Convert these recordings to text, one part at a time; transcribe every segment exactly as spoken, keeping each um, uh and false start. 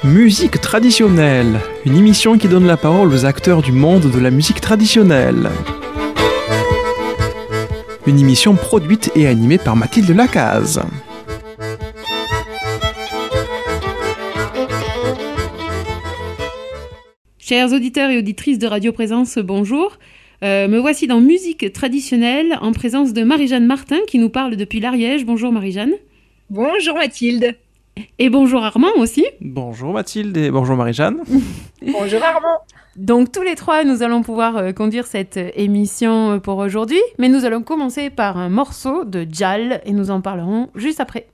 Musique traditionnelle, une émission qui donne la parole aux acteurs du monde de la musique traditionnelle. Une émission produite et animée par Mathilde Lacaze. Chers auditeurs et auditrices de Radio Présence, bonjour. Euh, me voici dans Musique traditionnelle en présence de Marie-Jeanne Martin qui nous parle depuis l'Ariège. Bonjour Marie-Jeanne. Bonjour Mathilde. Et bonjour Armand aussi. Bonjour Mathilde et bonjour Marie-Jeanne. Bonjour Armand. Donc tous les trois, nous allons pouvoir euh, conduire cette euh, émission pour aujourd'hui. Mais nous allons commencer par un morceau de Djal et nous en parlerons juste après.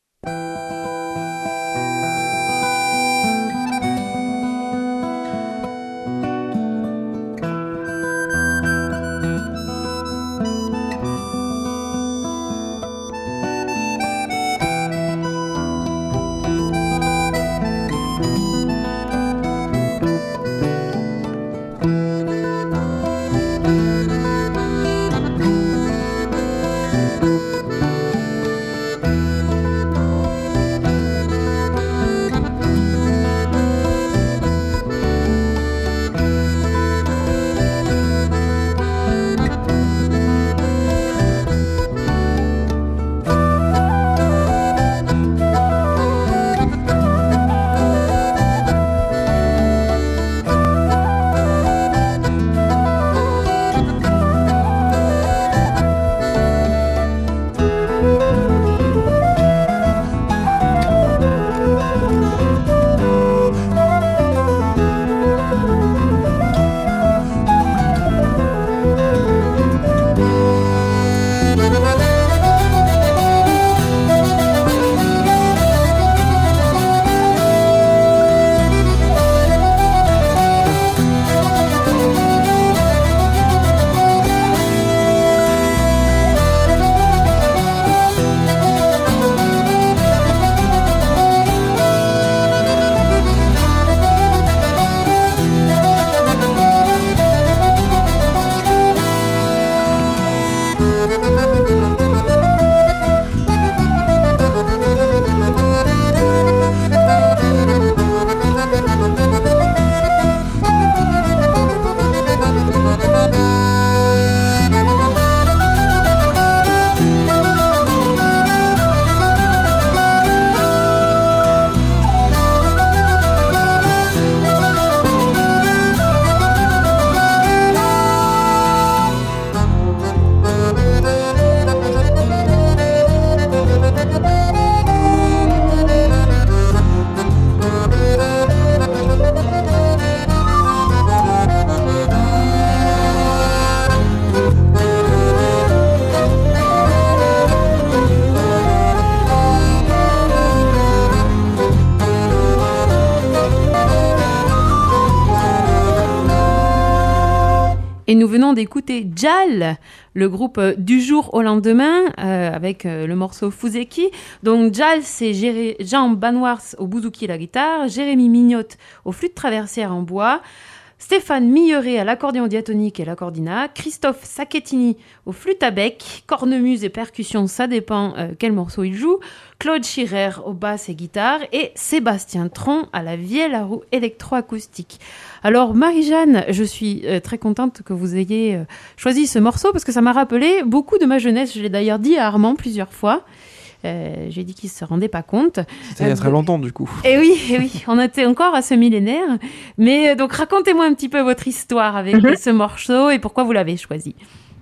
Et nous venons d'écouter Djal, le groupe du jour au lendemain, euh, avec euh, le morceau Fuzeki. Donc Djal, c'est Géré- Jean Banwars au bouzouki et la guitare, Jérémy Mignotte au flûte traversière en bois, Stéphane Milleret à l'accordéon diatonique et l'accordina, Christophe Sacchettini au flûte à bec, cornemuse et percussion, ça dépend euh, quel morceau il joue, Claude Schirer au basse et guitare et Sébastien Tron à la vielle à roue électroacoustique. Alors Marie-Jeanne, je suis euh, très contente que vous ayez euh, choisi ce morceau parce que ça m'a rappelé beaucoup de ma jeunesse. Je l'ai d'ailleurs dit à Armand plusieurs fois. Euh, j'ai dit qu'il ne se rendait pas compte. C'était il y a très longtemps du coup. Et oui, et oui, on était encore à ce millénaire. Mais euh, donc racontez-moi un petit peu votre histoire avec mm-hmm. ce morceau et pourquoi vous l'avez choisi.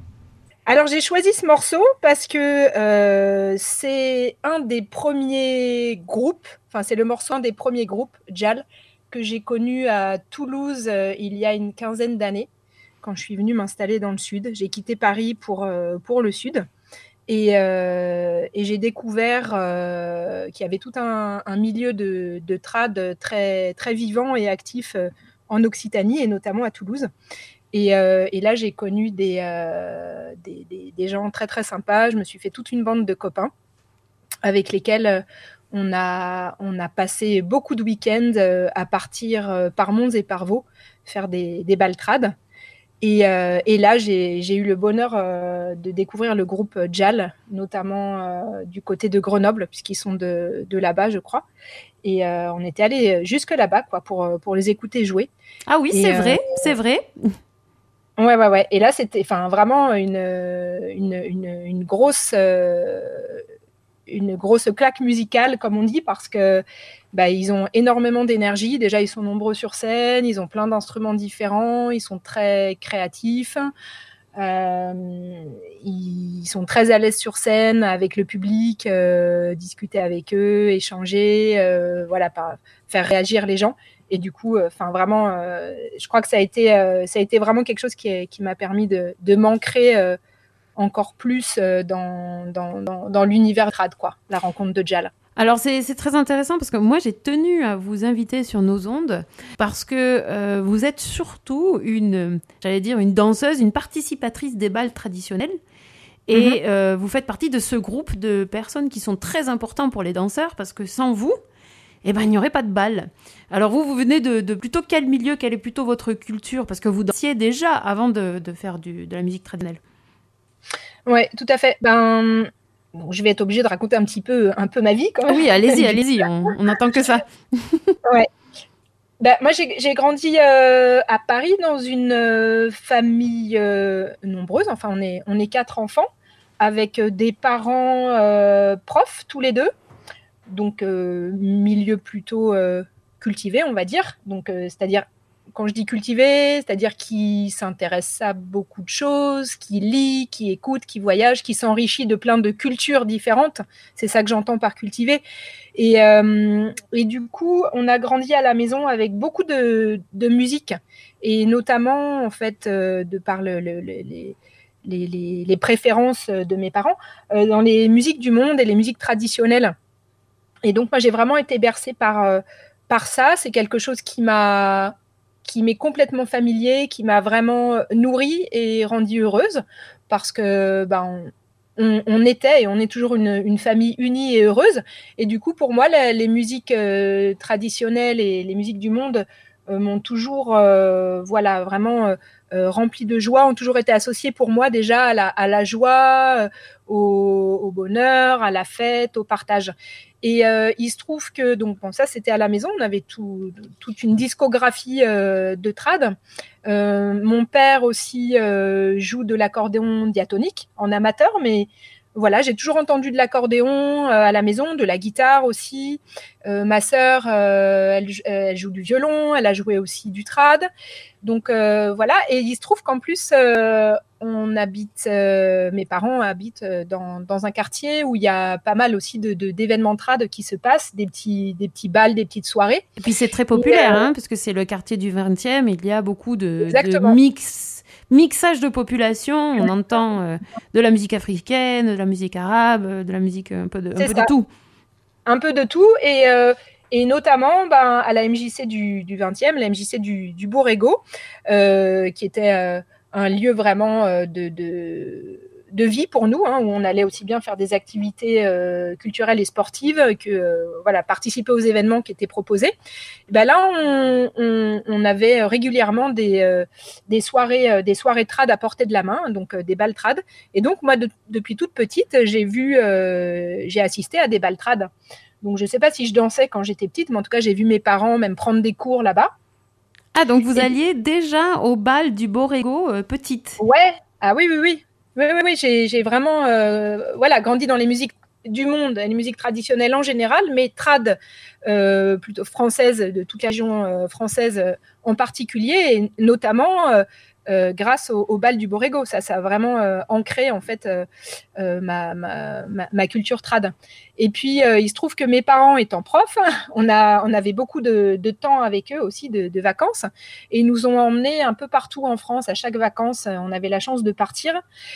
Alors j'ai choisi ce morceau parce que euh, c'est un des premiers groupes, enfin c'est le morceau un des premiers groupes, Djal, que j'ai connu à Toulouse euh, il y a une quinzaine d'années, quand je suis venue m'installer dans le sud. J'ai quitté Paris pour, euh, pour le sud. Et, euh, et j'ai découvert euh, qu'il y avait tout un, un milieu de, de trad très, très vivant et actif euh, en Occitanie, et notamment à Toulouse. Et, euh, et là, j'ai connu des, euh, des, des, des gens très, très sympas. Je me suis fait toute une bande de copains avec lesquels on a, on a passé beaucoup de week-ends à partir par Mons et par Vaux, faire des, des baltrades. Et, euh, et là, j'ai, j'ai eu le bonheur euh, de découvrir le groupe Jal, notamment euh, du côté de Grenoble, puisqu'ils sont de, de là-bas, je crois. Et euh, on était allé jusque là-bas, quoi, pour, pour les écouter jouer. Ah oui, et, c'est euh, vrai, c'est vrai. Ouais, ouais, ouais. Et là, c'était enfin, vraiment une, une, une, une grosse... Euh, une grosse claque musicale, comme on dit, parce que bah, ils ont énormément d'énergie. Déjà, ils sont nombreux sur scène, ils ont plein d'instruments différents, ils sont très créatifs, euh, ils sont très à l'aise sur scène avec le public, euh, discuter avec eux, échanger, euh, voilà, par, faire réagir les gens. Et du coup, enfin euh, vraiment, euh, je crois que ça a été, euh, ça a été vraiment quelque chose qui, est, qui m'a permis de, de m'ancrer euh, encore plus dans, dans, dans, dans l'univers trad, quoi, la rencontre de Jal. Alors c'est, c'est très intéressant parce que moi j'ai tenu à vous inviter sur nos ondes parce que euh, vous êtes surtout une, j'allais dire une danseuse, une participatrice des bals traditionnels. Et mm-hmm. euh, vous faites partie de ce groupe de personnes qui sont très importants pour les danseurs parce que sans vous, eh ben, il n'y aurait pas de bal. Alors vous, vous venez de, de plutôt quel milieu, quelle est plutôt votre culture? Parce que vous dansiez déjà avant de, de faire du, de la musique traditionnelle. Oui, tout à fait. Ben, bon, je vais être obligée de raconter un petit peu, un peu ma vie quand même. Oui, allez-y, allez-y, on n'entend que ça. Ouais. Ben, moi, j'ai, j'ai grandi euh, à Paris dans une euh, famille euh, nombreuse. Enfin, on est, on est quatre enfants avec des parents euh, profs, tous les deux. Donc, euh, milieu plutôt euh, cultivé, on va dire. Donc, euh, c'est-à-dire, quand je dis cultivé, c'est-à-dire qui s'intéresse à beaucoup de choses, qui lit, qui écoute, qui voyage, qui s'enrichit de plein de cultures différentes. C'est ça que j'entends par cultivé. Et, euh, et du coup, on a grandi à la maison avec beaucoup de, de musique. Et notamment, en fait, euh, de par le, le, le, les, les, les, les préférences de mes parents, euh, dans les musiques du monde et les musiques traditionnelles. Et donc, moi, j'ai vraiment été bercée par, euh, par ça. C'est quelque chose qui m'a... qui m'est complètement familier, qui m'a vraiment nourrie et rendue heureuse parce que ben, on, on était et on est toujours une, une famille unie et heureuse. Et du coup, pour moi, les, les musiques euh, traditionnelles et les musiques du monde euh, m'ont toujours euh, voilà, vraiment euh, remplie de joie, ont toujours été associées pour moi déjà à la, à la joie, euh, au, au bonheur, à la fête, au partage. Et euh, il se trouve que, donc, bon, ça c'était à la maison, on avait tout, toute une discographie euh, de trad. Euh, mon père aussi euh, joue de l'accordéon diatonique en amateur, mais voilà, j'ai toujours entendu de l'accordéon euh, à la maison, de la guitare aussi. Euh, ma sœur, euh, elle, elle joue du violon, elle a joué aussi du trad. Donc euh, voilà, et il se trouve qu'en plus, euh, on habite, euh, mes parents habitent dans, dans un quartier où il y a pas mal aussi de, de, d'événements trad qui se passent, des petits, des petits bals, des petites soirées. Et puis c'est très populaire, et, euh, hein, parce que c'est le quartier du vingtième, il y a beaucoup de, de mix, mixage de population, on entend euh, de la musique africaine, de la musique arabe, de la musique un peu de, un peu de tout. Un peu de tout, et... Euh, Et notamment ben, à la M J C du, du vingtième, la M J C du, du Borrego, euh, qui était euh, un lieu vraiment euh, de, de, de vie pour nous, hein, où on allait aussi bien faire des activités euh, culturelles et sportives que euh, voilà, participer aux événements qui étaient proposés. Et ben là, on, on, on avait régulièrement des, euh, des, soirées, euh, des soirées trad à portée de la main, donc euh, des bals trad. Et donc, moi, de, depuis toute petite, j'ai vu, euh, j'ai assisté à des bals trad. Donc, je ne sais pas si je dansais quand j'étais petite, mais en tout cas, j'ai vu mes parents même prendre des cours là-bas. Ah, donc vous et... alliez déjà au bal du Borrego euh, petite? Ouais, ah oui, oui, oui. Oui, oui, oui. J'ai, j'ai vraiment euh, voilà, grandi dans les musiques du monde, les musiques traditionnelles en général, mais trad euh, plutôt françaises, de toute la région euh, française euh, en particulier, et notamment euh, euh, grâce au, au bal du Borrego. Ça, ça a vraiment euh, ancré en fait euh, euh, ma, ma, ma, ma culture trad. Et puis, euh, il se trouve que mes parents étant profs, on, a, on avait beaucoup de, de temps avec eux aussi, de, de vacances, et ils nous ont emmenés un peu partout en France. À chaque vacances, on avait la chance de partir,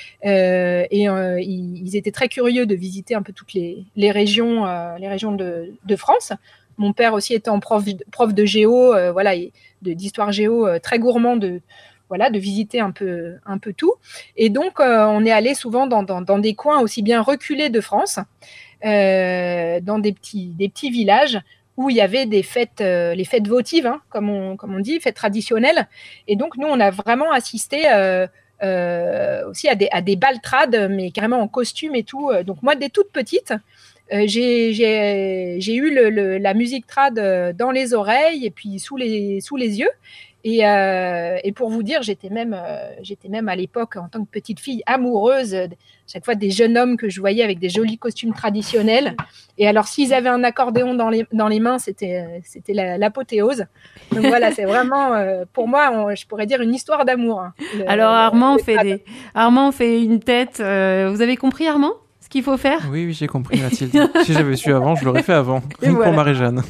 euh, et euh, ils, ils étaient très curieux de visiter un peu toutes les, les régions, euh, les régions de, de France. Mon père aussi étant prof, prof de géo, euh, voilà, de, d'histoire géo, euh, très gourmand de... Voilà, de visiter un peu, un peu tout. Et donc, euh, on est allé souvent dans, dans, dans des coins aussi bien reculés de France, euh, dans des petits, des petits villages où il y avait des fêtes, euh, les fêtes votives, hein, comme, on, comme on dit, fêtes traditionnelles. Et donc, nous, on a vraiment assisté euh, euh, aussi à des, à des baltrades, mais carrément en costume et tout. Donc, moi, dès toute petite, euh, j'ai, j'ai, j'ai eu le, le, la musique trad dans les oreilles et puis sous les, sous les yeux. Et, euh, et pour vous dire, j'étais même, euh, j'étais même à l'époque, en tant que petite fille, amoureuse, euh, chaque fois des jeunes hommes que je voyais avec des jolis costumes traditionnels. Et alors, s'ils avaient un accordéon dans les, dans les mains, c'était, c'était la, l'apothéose. Donc voilà, c'est vraiment, euh, pour moi, on, je pourrais dire une histoire d'amour. Hein, le, alors, Armand, le, fait des... Armand fait une tête. Euh, vous avez compris, Armand, ce qu'il faut faire ? Oui, oui, j'ai compris, Mathilde. Si j'avais su avant, je l'aurais fait avant. Rien voilà. Pour Marie-Jeanne.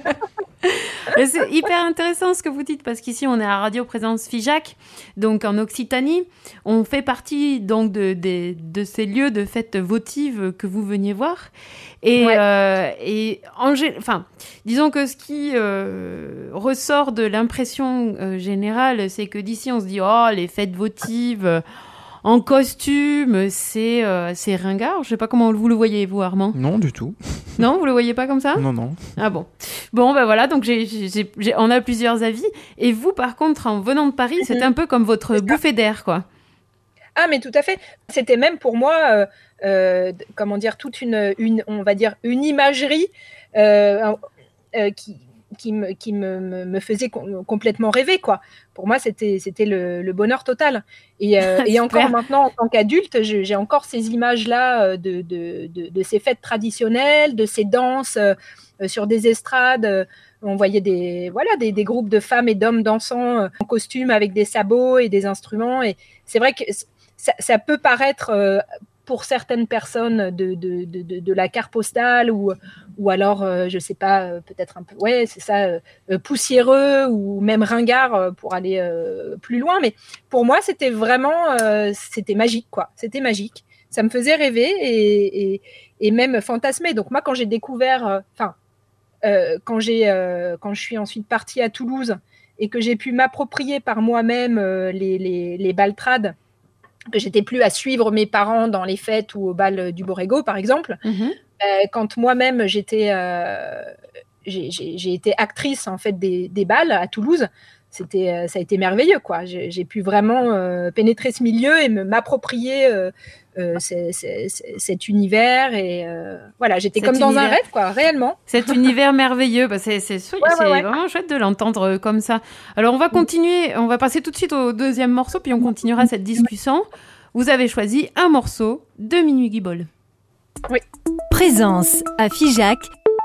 C'est hyper intéressant ce que vous dites parce qu'ici on est à Radio Présence Figeac, donc en Occitanie. On fait partie donc de, de, de ces lieux de fêtes votives que vous veniez voir. Et, ouais. euh, et en, enfin, disons que ce qui euh, ressort de l'impression euh, générale, c'est que d'ici on se dit oh les fêtes votives euh, en costume, c'est, euh, c'est ringard. Je sais pas comment vous le voyez, vous, Armand ? Non, du tout. Non, vous le voyez pas comme ça ? Non, non. Ah bon. Bon, ben voilà, donc j'ai, j'ai, j'ai, on a plusieurs avis. Et vous, par contre, en venant de Paris, mm-hmm. c'est un peu comme votre bouffée d'air, quoi. Ah, mais tout à fait. C'était même pour moi, euh, euh, comment dire, toute une, une, on va dire, une imagerie euh, euh, qui... qui, me, qui me, me, me faisait com- complètement rêver, quoi. Pour moi, c'était, c'était le, le bonheur total. Et, euh, et encore maintenant, en tant qu'adulte, je, j'ai encore ces images-là de, de, de, de ces fêtes traditionnelles, de ces danses euh, sur des estrades. Euh, on voyait des, voilà, des, des groupes de femmes et d'hommes dansant euh, en costume avec des sabots et des instruments. Et c'est vrai que ça, ça peut paraître... Euh, pour certaines personnes de, de, de, de, de la carte postale ou, ou alors, euh, je ne sais pas, euh, peut-être un peu, ouais, c'est ça, euh, poussiéreux ou même ringard euh, pour aller euh, plus loin. Mais pour moi, c'était vraiment, euh, c'était magique, quoi. C'était magique. Ça me faisait rêver et, et, et même fantasmer. Donc moi, quand j'ai découvert, enfin, euh, euh, quand, j'ai, euh, quand je suis ensuite partie à Toulouse et que j'ai pu m'approprier par moi-même euh, les, les, les baltrades, que j'étais plus à suivre mes parents dans les fêtes ou au bal du Borrego, par exemple. Mm-hmm. Euh, quand moi-même, j'étais, euh, j'ai, j'ai, j'ai été actrice en fait, des, des bals à Toulouse, c'était, euh, ça a été merveilleux, quoi. J'ai, j'ai pu vraiment euh, pénétrer ce milieu et me, m'approprier euh, euh, c'est, c'est, c'est, cet univers. Et euh, voilà, j'étais cet comme univers. Dans un rêve, quoi, réellement. Cet univers merveilleux, bah, c'est, c'est, c'est, ouais, c'est ouais, ouais. vraiment chouette de l'entendre comme ça. Alors, on va continuer, on va passer tout de suite au deuxième morceau, puis on continuera cette discussion. Vous avez choisi un morceau de Minuit Guibol. Oui. Présence à Figeac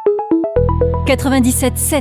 quatre-vingt-dix-sept sept.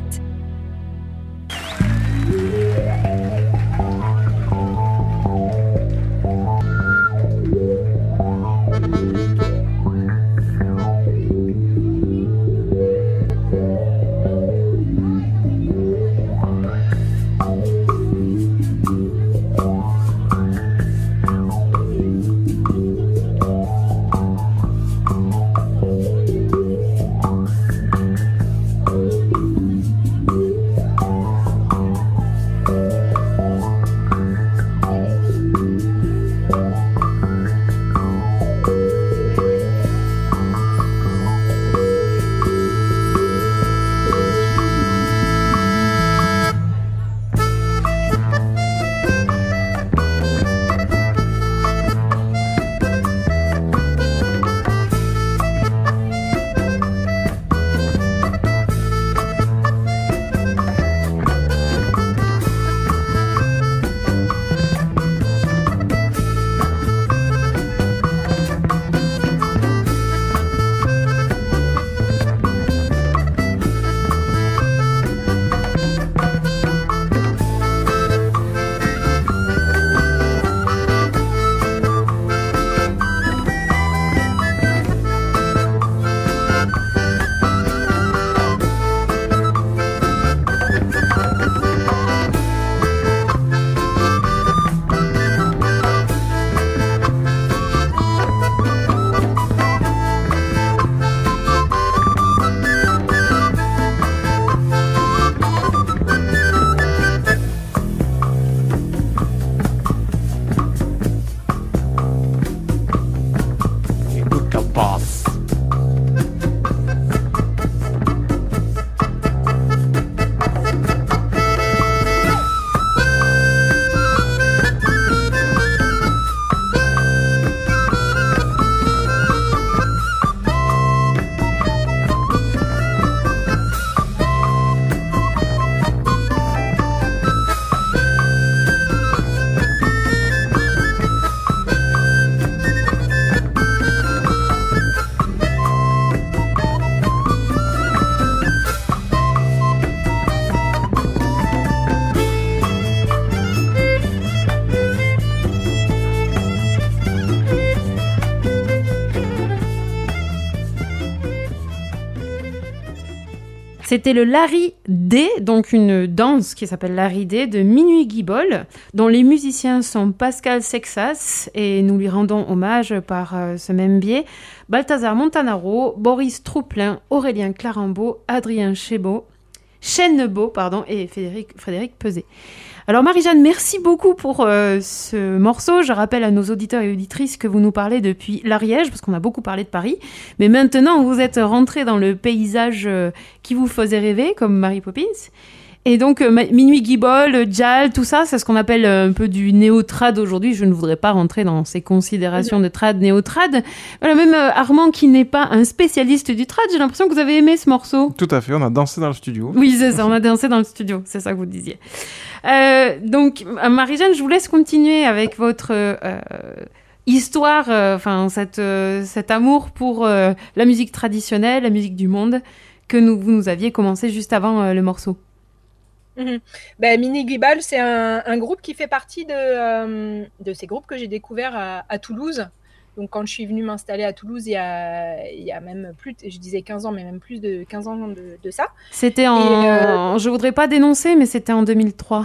C'était le Larry Day, donc une danse qui s'appelle Larry Day de Minuit Guibol, dont les musiciens sont Pascal Sexas, et nous lui rendons hommage par euh, ce même biais, Balthazar Montanaro, Boris Trouplin, Aurélien Clarambeau, Adrien Chebeau, Chênebeau, pardon, et Frédéric, Frédéric Peset. Alors Marie-Jeanne, merci beaucoup pour euh, ce morceau. Je rappelle à nos auditeurs et auditrices que vous nous parlez depuis l'Ariège, parce qu'on a beaucoup parlé de Paris. Mais maintenant, vous êtes rentrée dans le paysage euh, qui vous faisait rêver, comme Mary Poppins. Et donc, euh, Minuit Guibol, Jal, tout ça, c'est ce qu'on appelle un peu du néo-trad aujourd'hui. Je ne voudrais pas rentrer dans ces considérations de trad, néo-trad. Voilà, même euh, Armand, qui n'est pas un spécialiste du trad, j'ai l'impression que vous avez aimé ce morceau. Tout à fait, on a dansé dans le studio. Oui, c'est ça, on a dansé dans le studio, c'est ça que vous disiez. Euh, donc, Marie-Jeanne, je vous laisse continuer avec votre euh, histoire, enfin, euh, cette, euh, cet amour pour euh, la musique traditionnelle, la musique du monde, que nous, vous nous aviez commencé juste avant euh, le morceau. Mmh. Ben, Minuit Guibol, c'est un, un groupe qui fait partie de, euh, de ces groupes que j'ai découverts à, à Toulouse. Donc, quand je suis venue m'installer à Toulouse, il y a, il y a même plus, de, je disais quinze ans, mais même plus de quinze ans de, de ça. C'était en, euh... je voudrais pas dénoncer, mais c'était en deux mille trois.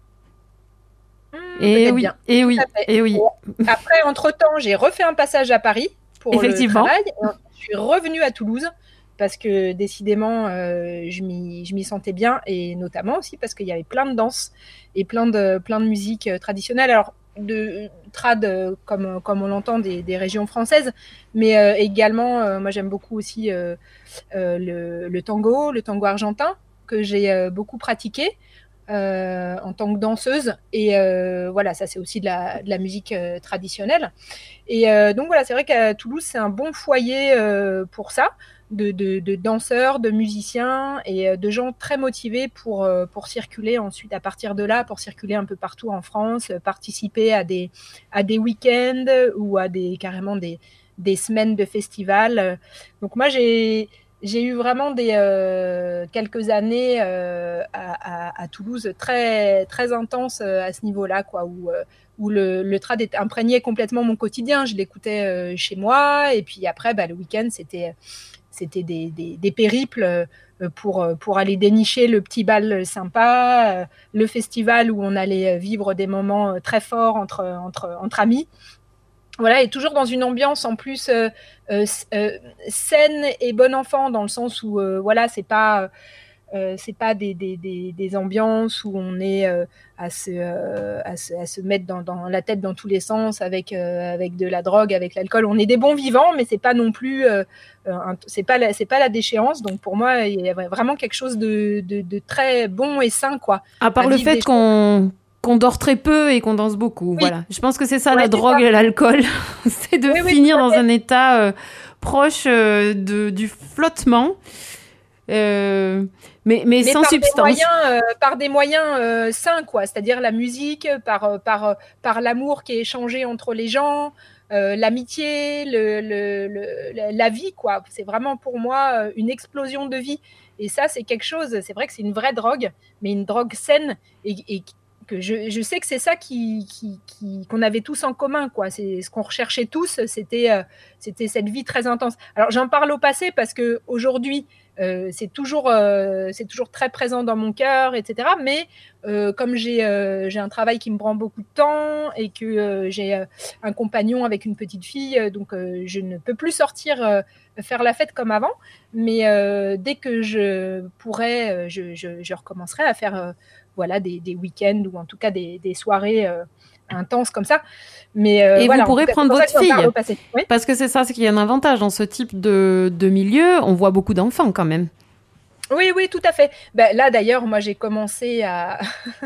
Mmh, et, oui, bien. et oui, et oui. Après, entre-temps, j'ai refait un passage à Paris pour le travail. Et je suis revenue à Toulouse parce que décidément, euh, je m'y, je m'y sentais bien, et notamment aussi parce qu'il y avait plein de danses et plein de, plein de musique traditionnelle. Alors, de trad euh, comme, comme on l'entend des, des régions françaises, mais euh, également, euh, moi j'aime beaucoup aussi euh, euh, le, le tango, le tango argentin, que j'ai euh, beaucoup pratiqué euh, en tant que danseuse. Et euh, voilà, ça c'est aussi de la, de la musique euh, traditionnelle. Et euh, donc voilà, c'est vrai qu'à Toulouse, c'est un bon foyer euh, pour ça. De, de, de danseurs, de musiciens et de gens très motivés pour, pour circuler ensuite à partir de là, pour circuler un peu partout en France, participer à des, à des week-ends ou à des, carrément des, des semaines de festivals. Donc moi, j'ai, j'ai eu vraiment des, euh, quelques années euh, à, à, à Toulouse très, très intenses à ce niveau-là, quoi, où, où le, le trad imprégnait complètement mon quotidien. Je l'écoutais chez moi, et puis après, bah, le week-end, c'était... C'était des, des, des périples pour, pour aller dénicher le petit bal sympa, le festival où on allait vivre des moments très forts entre, entre, entre amis. Voilà, et toujours dans une ambiance en plus euh, euh, saine et bon enfant, dans le sens où euh, voilà, c'est pas... Euh, c'est pas des, des, des, des ambiances où on est euh, à, se, euh, à, se, à se mettre dans, dans la tête dans tous les sens avec, euh, avec de la drogue, avec l'alcool. On est des bons vivants, mais c'est pas non plus euh, un, c'est pas la, c'est pas la déchéance. Donc pour moi, il y a vraiment quelque chose de, de, de très bon et sain, quoi. À part à le fait qu'on qu'on dort très peu et qu'on danse beaucoup. Oui. Voilà. Je pense que c'est ça, ouais, la drogue ça. Et l'alcool. C'est de oui, finir oui, dans un état euh, proche euh, de, du flottement. Euh, mais, mais, mais sans par substance. Des moyens, euh, par des moyens euh, sains, quoi. C'est-à-dire la musique, par, par, par l'amour qui est échangé entre les gens, euh, l'amitié, le, le, le, la vie, quoi. C'est vraiment pour moi une explosion de vie. Et ça, c'est quelque chose, c'est vrai que c'est une vraie drogue, mais une drogue saine, et, et que je, je sais que c'est ça qui, qui, qui, qu'on avait tous en commun, quoi. C'est ce qu'on recherchait tous, c'était, euh, c'était cette vie très intense. Alors j'en parle au passé parce que aujourd'hui, euh, c'est toujours, euh, c'est toujours très présent dans mon cœur, et cetera. Mais euh, comme j'ai, euh, j'ai un travail qui me prend beaucoup de temps et que euh, j'ai euh, un compagnon avec une petite fille, euh, donc euh, je ne peux plus sortir euh, faire la fête comme avant. Mais euh, dès que je pourrais, euh, je, je, je recommencerai à faire euh, voilà, des, des week-ends ou en tout cas des, des soirées euh, intenses comme ça. Mais, euh, et voilà, vous pourrez cas, prendre votre fille, oui, parce que c'est ça, c'est qu'il y a un avantage dans ce type de, de milieu. On voit beaucoup d'enfants quand même. Oui, oui, tout à fait. Ben, là, d'ailleurs, moi, j'ai commencé à,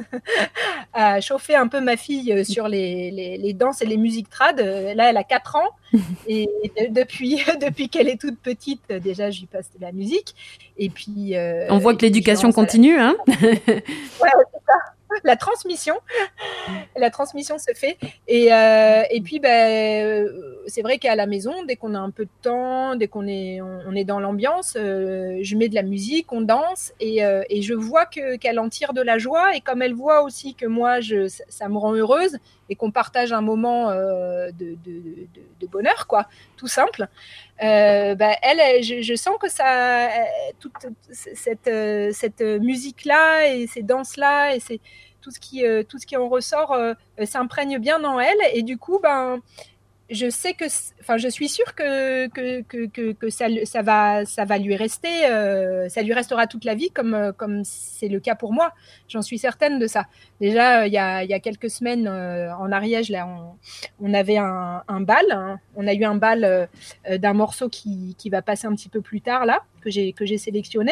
à chauffer un peu ma fille sur les, les, les danses et les musiques trad. Là, elle a quatre ans. Et de, depuis, depuis qu'elle est toute petite, déjà, je lui passe de la musique. Et puis... Euh, On voit que l'éducation continue, la... hein. Ouais, c'est ça. La transmission, la transmission se fait. Et, euh, et puis, ben, c'est vrai qu'à la maison, dès qu'on a un peu de temps, dès qu'on est, on, on est dans l'ambiance, euh, je mets de la musique, on danse, et, euh, et je vois que, qu'elle en tire de la joie. Et comme elle voit aussi que moi, je, ça, ça me rend heureuse, et qu'on partage un moment euh, de, de, de, de bonheur, quoi, tout simple, Euh, bah, elle, elle je, je sens que ça, toute cette, cette musique-là et ces danses-là et c'est tout ce qui, tout ce qui en ressort euh, s'imprègne bien dans elle. Et du coup, ben, je sais que, enfin, je suis sûre que que que que, que ça, ça va, ça va lui rester, euh, ça lui restera toute la vie, comme comme c'est le cas pour moi. J'en suis certaine de ça. Déjà, il y a il y a quelques semaines euh, en Ariège, là, on, on avait un, un bal. Hein. On a eu un bal euh, d'un morceau qui qui va passer un petit peu plus tard là, que j'ai que j'ai sélectionné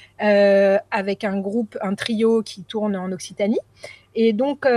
euh, avec un groupe, un trio qui tourne en Occitanie. Et donc,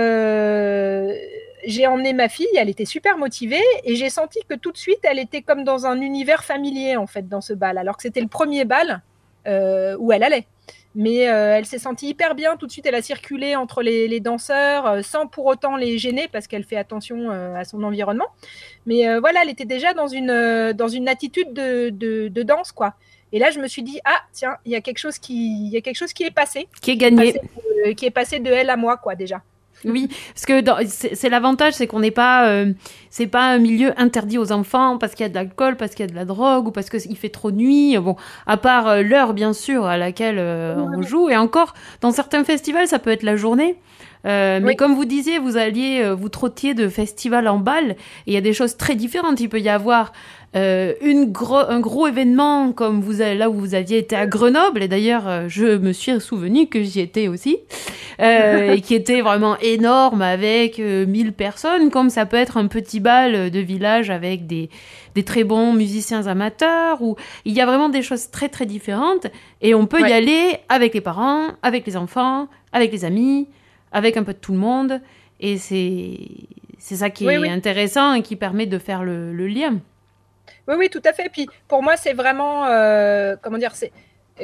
euh, j'ai emmené ma fille, elle était super motivée et j'ai senti que tout de suite, elle était comme dans un univers familier, en fait, dans ce bal, alors que c'était le premier bal euh, où elle allait. Mais euh, elle s'est sentie hyper bien, tout de suite, elle a circulé entre les, les danseurs euh, sans pour autant les gêner parce qu'elle fait attention euh, à son environnement. Mais euh, voilà, elle était déjà dans une, euh, dans une attitude de, de, de danse, quoi. Et là, je me suis dit, ah, tiens, il y a quelque chose qui, il y a quelque chose qui est passé. Qui est gagné. Passé de, qui est passé de elle à moi, quoi, déjà. Oui, parce que dans, c'est, c'est l'avantage, c'est qu'on n'est pas, euh, c'est pas un milieu interdit aux enfants parce qu'il y a de l'alcool, parce qu'il y a de la drogue ou parce qu'il fait trop nuit. Bon, à part euh, l'heure, bien sûr, à laquelle euh, on joue. Et encore, dans certains festivals, ça peut être la journée. Euh, mais oui. Comme vous disiez, vous alliez, euh, vous trottiez de festival en bal, et il y a des choses très différentes. Il peut y avoir euh, une gros, un gros événement comme vous avez, là où vous aviez été à Grenoble, et d'ailleurs, euh, je me suis souvenu que j'y étais aussi, euh, et qui était vraiment énorme avec euh, mille personnes, comme ça peut être un petit bal de village avec des, des très bons musiciens amateurs, où il y a vraiment des choses très très différentes, et on peut ouais. y aller avec les parents, avec les enfants, avec les amis, avec un peu de tout le monde, et c'est, c'est ça qui oui, est oui. intéressant et qui permet de faire le, le lien. Oui, oui, tout à fait. Puis pour moi, c'est vraiment, euh, comment dire, c'est euh,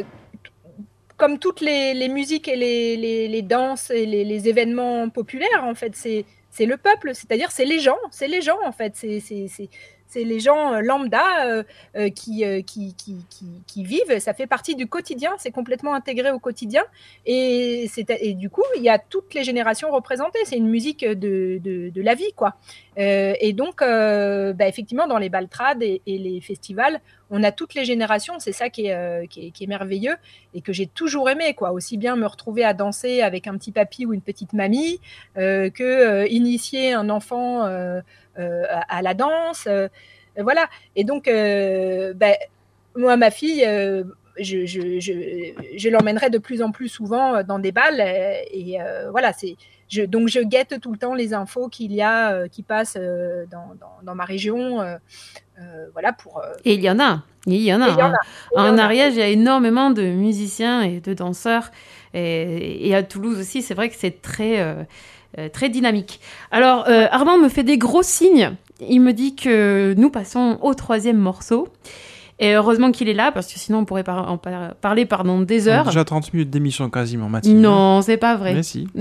comme toutes les, les musiques et les, les, les danses et les, les événements populaires, en fait, c'est, c'est le peuple, c'est-à-dire c'est les gens, c'est les gens, en fait, c'est, c'est, c'est, c'est les gens lambda euh, euh, qui, euh, qui, qui, qui, qui vivent, ça fait partie du quotidien, c'est complètement intégré au quotidien, et, c'est, et du coup, il y a toutes les générations représentées, c'est une musique de, de, de la vie, quoi. Euh, et donc, euh, bah, effectivement, dans les baltrades et, et les festivals, on a toutes les générations, c'est ça qui est, euh, qui est, qui est merveilleux, et que j'ai toujours aimé, quoi. Aussi bien me retrouver à danser avec un petit papy ou une petite mamie, euh, que euh, initier un enfant euh, euh, à, à la danse, euh, voilà. Et donc, euh, bah, moi, ma fille, euh, je, je, je, je l'emmènerai de plus en plus souvent dans des balles, et euh, voilà, c'est... Je, donc, je guette tout le temps les infos qu'il y a, euh, qui passent euh, dans, dans, dans ma région. Euh, euh, voilà, pour, euh... Et il y en a. Il y en a. Il y en a. En Ariège, il y a énormément de musiciens et de danseurs. Et, et à Toulouse aussi, c'est vrai que c'est très, euh, très dynamique. Alors, euh, Armand me fait des gros signes. Il me dit que nous passons au troisième morceau. Et heureusement qu'il est là, parce que sinon on pourrait par- en par- parler pendant des heures. On a déjà trente minutes d'émission quasiment, Mathilde. Non, c'est pas vrai. Mais si.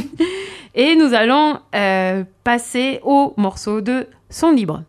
Et nous allons euh, passer au morceau de Son libre.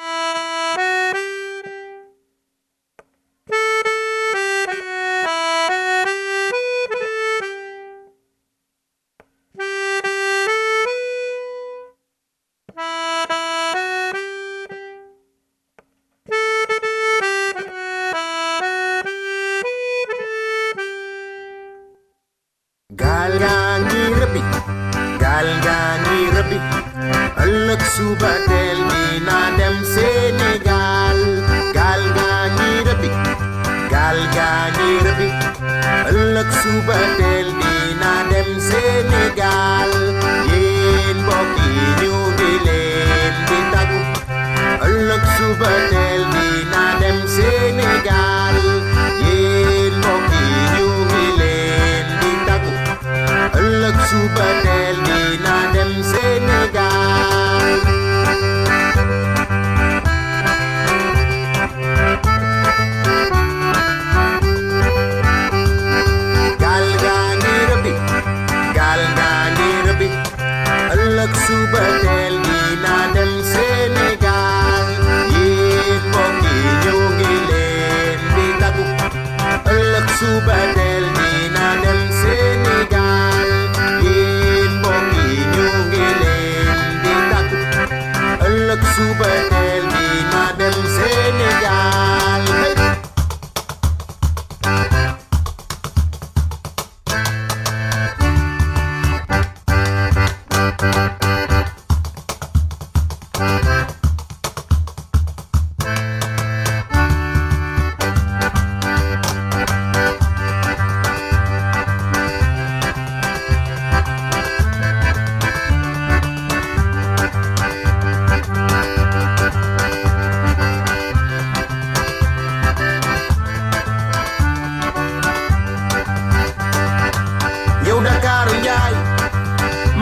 Suba del dina dem Sénégal gal gaa ngi rëbbi gal gaa ngi rëbbi ëllëg suba del dina dem Sénégal yéen mbokk yi ñu ngi leen di tàggu ëllëg suba del dina dem Sénégal yéen mbokk yi ñu ngi leen di tàggu ëllëg suba del dina dem Sénégal. Suba del dina dem Sénégal yéen mbokk yi ñu ngi leen di tàggu ëllëg suba del dina dem Sénégal yéen mbokk yi ñu ngi leen di tàggu ëllëg suba del dina dem Sénégal.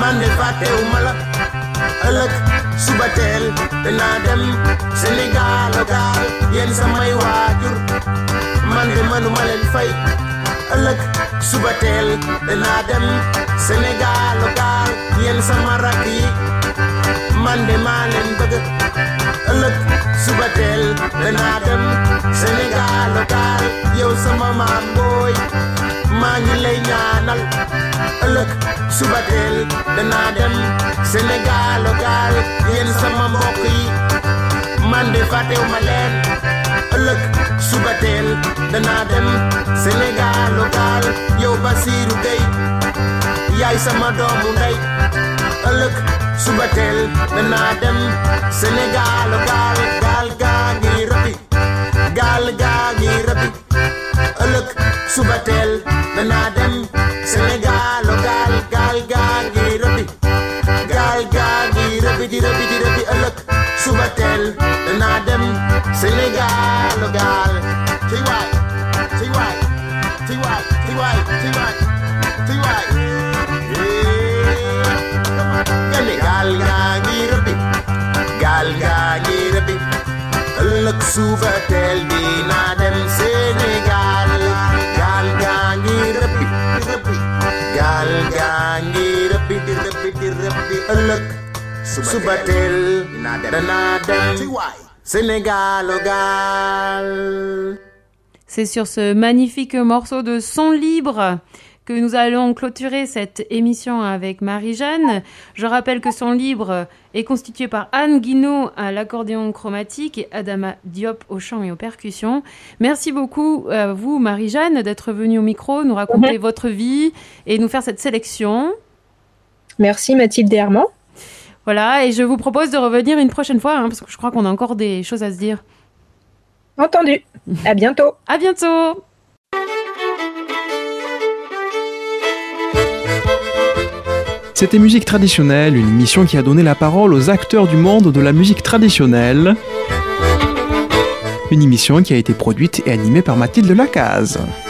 man de fàttewuma la ëllëg suba teel danaa dem Sénégal gaal yéen samay waajur man de mënuma leen fay ëllëg suba teel danaa dem Sénégal gaal yéen sama rakk yi man de maa leen bëgg ëllëg suba teel danaa dem Sénégal gaal yow sama maam booy maa ngi lay ñaanal ëllëg suba teel danaa dem Sénégal gaal yéen sama mbokk yi man de fàttewuma leen ëllëg suba teel danaa dem Sénégal gaal yow Basirou Gueye yaay sama doomu ndey ëllëg suba teel danaa dem Sénégal gaal gaal gaa ngi rëbbi gaal gaa ngi rëbbi ëllëg suba teel danaa dem Sénégal gaal gaal gaa ngi rëbbi gaal gaa ngi rëbbi di rëbbi di rëbbi ëllëg suba teel danaa dem Sénégal gaal ci waay ci waay ci waay ci waay ci waay ci waay gane gaal gaa ngi rëbbi gaal gaa ngi rëbbi ëllëg suba teel dinaa dem Sénégal gaal gaa ngi rëbbi rëbbi gaal gaa ngi rëbbi di rëbbi di rëbbi ëllëg suba teel danaa dem Sénégal gaal. C'est sur ce magnifique morceau de son libre que nous allons clôturer cette émission avec Marie-Jeanne. Je rappelle que Son Libre est constitué par Anne Guinaud à l'accordéon chromatique et Adama Diop au chant et aux percussions. Merci beaucoup à vous, Marie-Jeanne, d'être venue au micro, nous raconter mmh. votre vie et nous faire cette sélection. Merci Mathilde et Armand. Voilà, et je vous propose de revenir une prochaine fois, hein, parce que je crois qu'on a encore des choses à se dire. Entendu. À bientôt. À bientôt. C'était Musique traditionnelle, une émission qui a donné la parole aux acteurs du monde de la musique traditionnelle. Une émission qui a été produite et animée par Mathilde Lacaze.